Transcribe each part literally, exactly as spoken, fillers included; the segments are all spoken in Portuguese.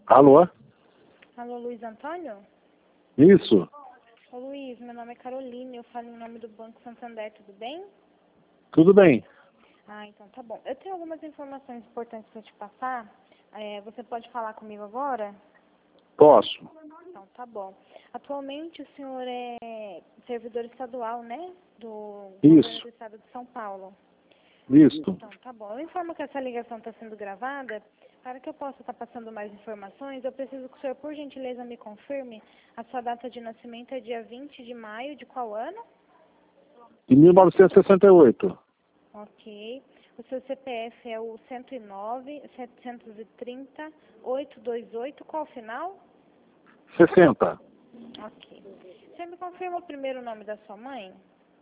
Alô? Alô, Luiz Antônio? Isso. Ô, Luiz, meu nome é Carolina, eu falo em nome do Banco Santander, tudo bem? Tudo bem. Ah, então tá bom. Eu tenho algumas informações importantes para te passar. É, você pode falar comigo agora? Posso. Então tá bom. Atualmente o senhor é servidor estadual, né? Do Isso. governo do estado de São Paulo. Isso. Então tá bom. Eu informo que essa ligação está sendo gravada. Para que eu possa estar passando mais informações, eu preciso que o senhor, por gentileza, me confirme a sua data de nascimento é dia vinte de maio de qual ano? De mil novecentos e sessenta e oito. Ok. O seu C P F é o cento e nove, setecentos e trinta, oitocentos e vinte e oito. Qual o final? sessenta. Ok. Você me confirma o primeiro nome da sua mãe?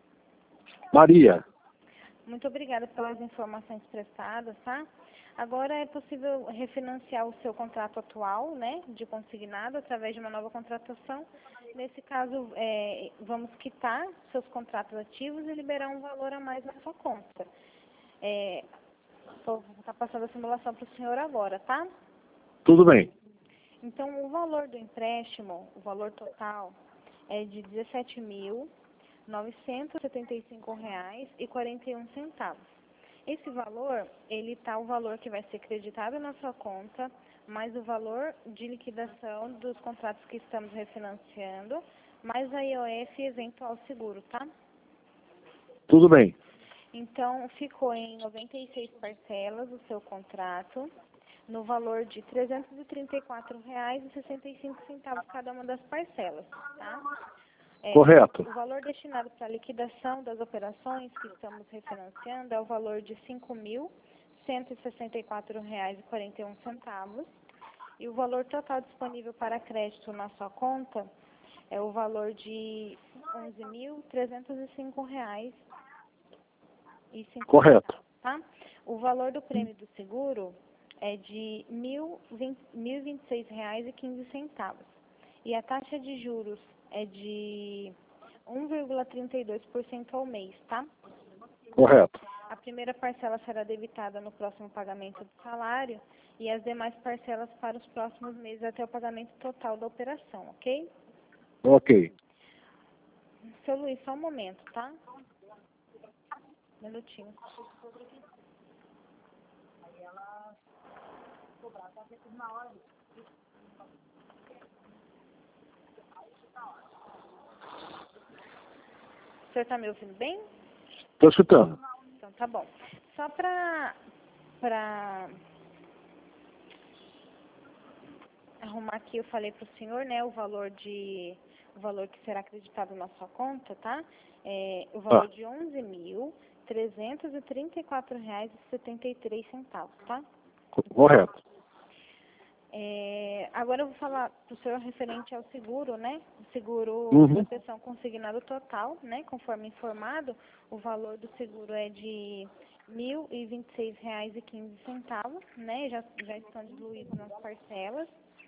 Maria. Muito obrigada pelas informações prestadas, tá? Agora é possível refinanciar o seu contrato atual, né, de consignado, através de uma nova contratação. Nesse caso, é, vamos quitar seus contratos ativos e liberar um valor a mais na sua conta. É, vou estar passando a simulação para o senhor agora, tá? Tudo bem. Então, o valor do empréstimo, o valor total, é de dezessete mil novecentos e setenta e cinco reais e quarenta e um centavos. Esse valor, ele está o valor que vai ser creditado na sua conta, mais o valor de liquidação dos contratos que estamos refinanciando, mais a I O F e eventual seguro, tá? Tudo bem. Então, ficou em noventa e seis parcelas o seu contrato, no valor de trezentos e trinta e quatro reais e sessenta e cinco centavos cada uma das parcelas, tá? É, Correto. o valor destinado para a liquidação das operações que estamos refinanciando é o valor de cinco mil cento e sessenta e quatro reais e quarenta e um centavos. E o valor total disponível para crédito na sua conta é o valor de onze mil trezentos e cinco reais e cinco Correto. centavos, tá? O valor do prêmio do seguro é de mil e vinte e seis reais e quinze centavos. E a taxa de juros é de um vírgula trinta e dois por cento ao mês, tá? Correto. A primeira parcela será debitada no próximo pagamento do salário e as demais parcelas para os próximos meses até o pagamento total da operação, ok? Ok. Seu Luiz, só um momento, tá? Um minutinho. O senhor está me ouvindo bem? Estou escutando. Então tá bom. Só para para arrumar aqui, eu falei para o senhor, né, o valor de o valor que será acreditado na sua conta, tá? É o valor Ah. de onze mil trezentos e trinta e quatro reais e setenta e três centavos, tá? Correto. É, agora eu vou falar para o senhor referente ao seguro, né? O seguro Uhum. proteção consignado total, né? Conforme informado, o valor do seguro é de mil e vinte e seis reais e quinze centavos, né? Já, já estão diluídos nas parcelas.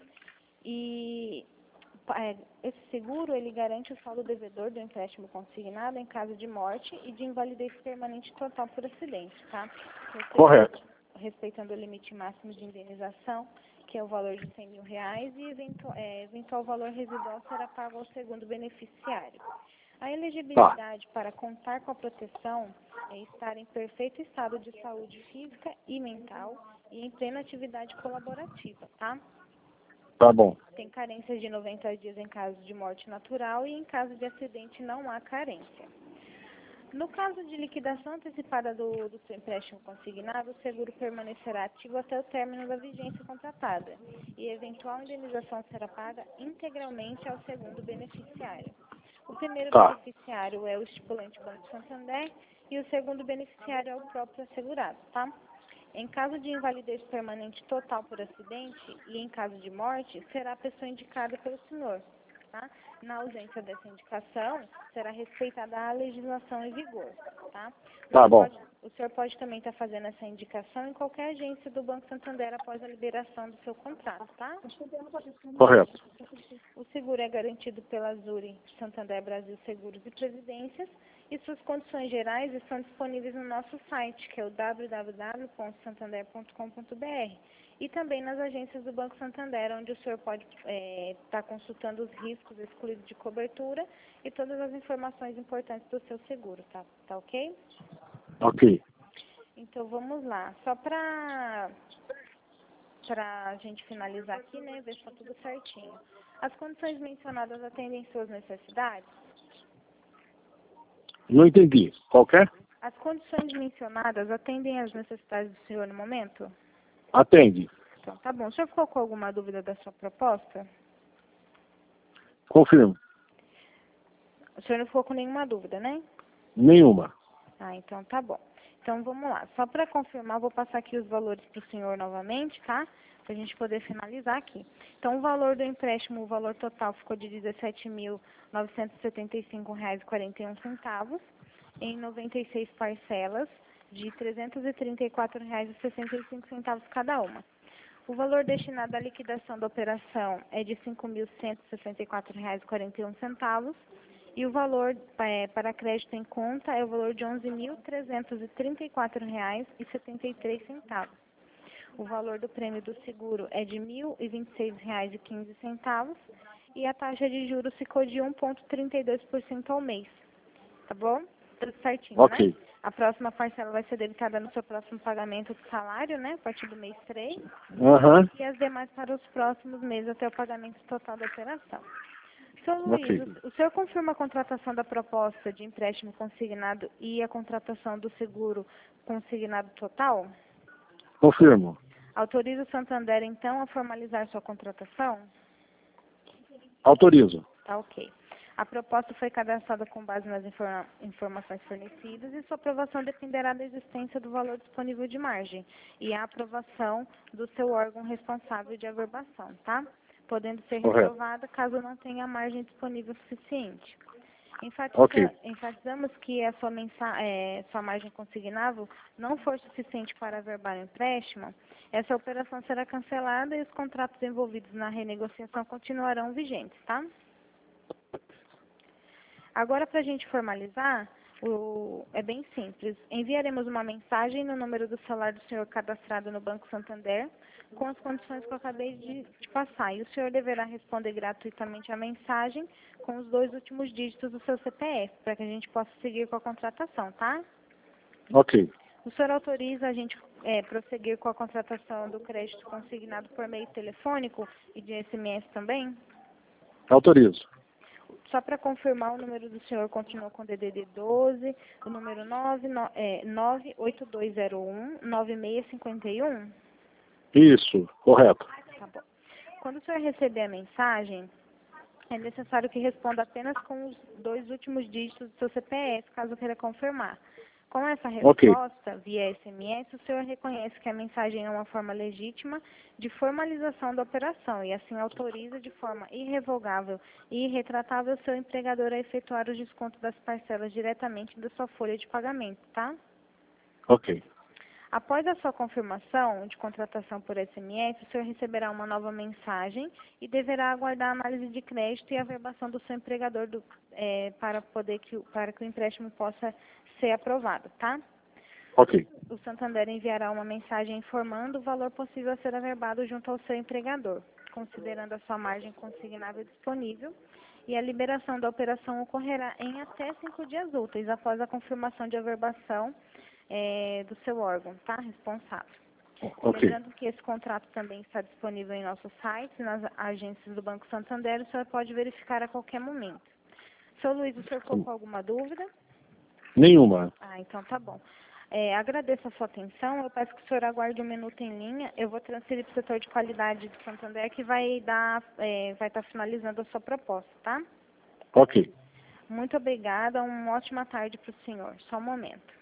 E é, esse seguro, ele garante o saldo devedor do empréstimo consignado em caso de morte e de invalidez permanente total por acidente, tá? Correto. Respeitando o limite máximo de indenização, que é o valor de cem mil reais, e eventual, é, eventual valor residual será pago ao segundo beneficiário. A elegibilidade para contar com a proteção é estar em perfeito estado de saúde física e mental e em plena atividade colaborativa, tá? Tá bom. Tem carência de noventa dias em caso de morte natural e em caso de acidente não há carência. No caso de liquidação antecipada do, do seu empréstimo consignado, o seguro permanecerá ativo até o término da vigência contratada e eventual indenização será paga integralmente ao segundo beneficiário. O primeiro Tá. beneficiário é o estipulante Banco Santander e o segundo beneficiário é o próprio assegurado, tá? Em caso de invalidez permanente total por acidente e em caso de morte, será a pessoa indicada pelo senhor, tá? Na ausência dessa indicação, será respeitada a legislação em vigor, tá? O Tá senhor bom. pode, o senhor pode também estar fazendo essa indicação em qualquer agência do Banco Santander após a liberação do seu contrato, tá? Correto. O seguro é garantido pela Zuri Santander Brasil Seguros e Previdências e suas condições gerais estão disponíveis no nosso site, que é o w w w ponto santander ponto com ponto b r. e também nas agências do Banco Santander, onde o senhor pode estar é, consultando os riscos excluídos de cobertura e todas as informações importantes do seu seguro, tá, tá ok? Ok. Então vamos lá, só para para a gente finalizar aqui, né, ver se está tudo certinho. As condições mencionadas atendem suas necessidades? Não entendi. Qualquer? As condições mencionadas atendem às necessidades do senhor no momento? Atende. Então, tá bom. O senhor ficou com alguma dúvida da sua proposta? Confirmo. O senhor não ficou com nenhuma dúvida, né? Nenhuma. Ah, então tá bom. Então vamos lá. Só para confirmar, vou passar aqui os valores para o senhor novamente, tá? Para a gente poder finalizar aqui. Então o valor do empréstimo, o valor total ficou de dezessete mil novecentos e setenta e cinco reais e quarenta e um centavos, em noventa e seis parcelas de trezentos e trinta e quatro reais e sessenta e cinco centavos cada uma. O valor destinado à liquidação da operação é de cinco mil cento e sessenta e quatro reais e quarenta e um centavos e o valor é, para crédito em conta é o valor de onze mil trezentos e trinta e quatro reais e setenta e três centavos. O valor do prêmio do seguro é de mil e vinte e seis reais e quinze centavos e a taxa de juros ficou de um vírgula trinta e dois por cento ao mês. Tá bom? Tudo certinho, Ok. né? A próxima parcela vai ser debitada no seu próximo pagamento do salário, né? A partir do mês três. Aham. E as demais para os próximos meses até o pagamento total da operação. Senhor Luiz, Ok. o, o senhor confirma a contratação da proposta de empréstimo consignado e a contratação do seguro consignado total? Confirmo. Autoriza o Santander, então, a formalizar sua contratação? Autorizo. Tá ok. A proposta foi cadastrada com base nas informa informações fornecidas e sua aprovação dependerá da existência do valor disponível de margem e a aprovação do seu órgão responsável de averbação, tá? Podendo ser Correto. reprovada caso não tenha margem disponível suficiente. Enfatiza, Ok. enfatizamos que a sua, mensa, é, sua margem consignável não for suficiente para averbar o empréstimo, essa operação será cancelada e os contratos envolvidos na renegociação continuarão vigentes, tá? Agora, para a gente formalizar, o, é bem simples. Enviaremos uma mensagem no número do celular do senhor cadastrado no Banco Santander, com as condições que eu acabei de, de passar. E o senhor deverá responder gratuitamente a mensagem com os dois últimos dígitos do seu C P F, para que a gente possa seguir com a contratação, tá? Ok. O senhor autoriza a gente é, prosseguir com a contratação do crédito consignado por meio telefônico e de S M S também? Autorizo. Só para confirmar, o número do senhor continua com D D D doze, o número nove oito dois zero um nove seis cinco um? Isso. Correto. Tá bom. Quando o senhor receber a mensagem, é necessário que responda apenas com os dois últimos dígitos do seu C P F, caso queira confirmar. Com essa Ok. resposta, via S M S, o senhor reconhece que a mensagem é uma forma legítima de formalização da operação e assim autoriza de forma irrevogável e irretratável o seu empregador a efetuar o desconto das parcelas diretamente da sua folha de pagamento, tá? Ok. Após a sua confirmação de contratação por S M S, o senhor receberá uma nova mensagem e deverá aguardar a análise de crédito e a averbação do seu empregador do, é, para, poder que, para que o empréstimo possa ser aprovado, tá? Ok. O Santander enviará uma mensagem informando o valor possível a ser averbado junto ao seu empregador, considerando a sua margem consignável disponível, e a liberação da operação ocorrerá em até cinco dias úteis após a confirmação de averbação é, do seu órgão, tá? Responsável. Ok. Lembrando que esse contrato também está disponível em nosso site, nas agências do Banco Santander, o senhor pode verificar a qualquer momento. Seu Luiz, o senhor ficou com alguma dúvida? Nenhuma. Ah, então tá bom. É, agradeço a sua atenção, eu peço que o senhor aguarde um minuto em linha, eu vou transferir para o setor de qualidade do Santander que vai dar, é, vai estar finalizando a sua proposta, tá? Ok. Muito obrigada, uma ótima tarde para o senhor. Só um momento.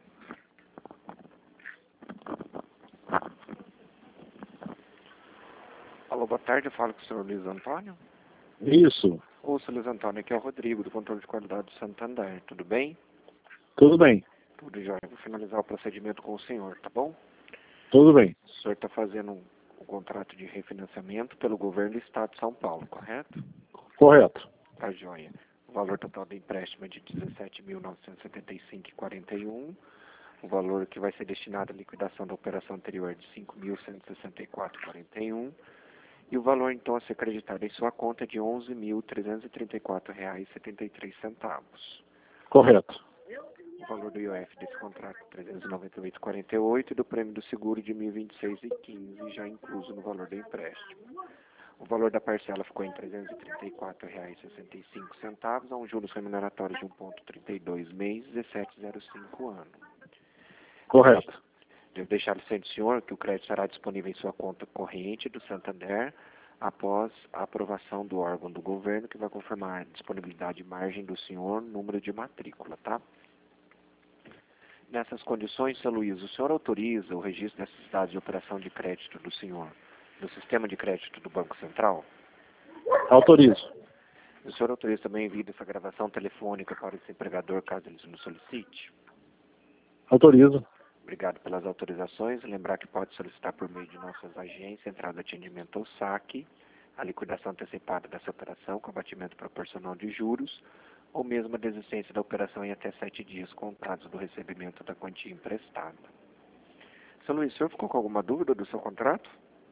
Alô, boa tarde, eu falo com o senhor Luiz Antônio. Isso. Ô, senhor Luiz Antônio, aqui é o Rodrigo, do controle de qualidade do Santander, tudo bem? Tudo bem. Tudo jóia, vou finalizar o procedimento com o senhor, tá bom? Tudo bem. O senhor está fazendo um, um contrato de refinanciamento pelo governo do estado de São Paulo, correto? Correto. Tá jóia. O valor total do empréstimo é de dezessete mil novecentos e setenta e cinco reais e quarenta e um centavos. O valor que vai ser destinado à liquidação da operação anterior é de cinco mil cento e sessenta e quatro reais e quarenta e um centavos. E o valor, então, a ser acreditado em sua conta é de onze mil trezentos e trinta e quatro reais e setenta e três centavos. Correto. O valor do I O F desse contrato é trezentos e noventa e oito reais e quarenta e oito centavos e do prêmio do seguro de mil e vinte e seis reais e quinze centavos, já incluso no valor do empréstimo. O valor da parcela ficou em trezentos e trinta e quatro reais e sessenta e cinco centavos, a um juros remuneratórios de um vírgula trinta e dois mês, dezessete vírgula zero cinco ano. Correto. Devo deixar ciente, senhor, que o crédito estará disponível em sua conta corrente do Santander após a aprovação do órgão do governo, que vai confirmar a disponibilidade de margem do senhor, número de matrícula, tá? Nessas condições, seu Luiz, o senhor autoriza o registro desses dados de operação de crédito do senhor no sistema de crédito do Banco Central? Autorizo. O senhor autoriza também o envio dessa gravação telefônica para esse empregador, caso ele nos solicite? Autorizo. Obrigado pelas autorizações. Lembrar que pode solicitar por meio de nossas agências, entrada de atendimento ou saque, a liquidação antecipada dessa operação com abatimento proporcional de juros, ou mesmo a desistência da operação em até sete dias contados do recebimento da quantia emprestada. Seu Luiz, o senhor ficou com alguma dúvida do seu contrato?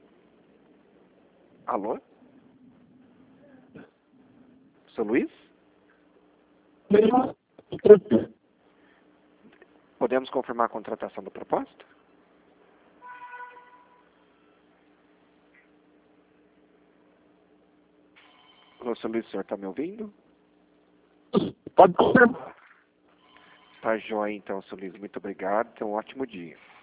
Alô? Seu Luiz? Podemos confirmar a contratação da proposta? Alô, seu Luiz, o senhor está me ouvindo? Pode confirmar. Tá joia, então, seu Luiz. Muito obrigado. Tenha um ótimo dia.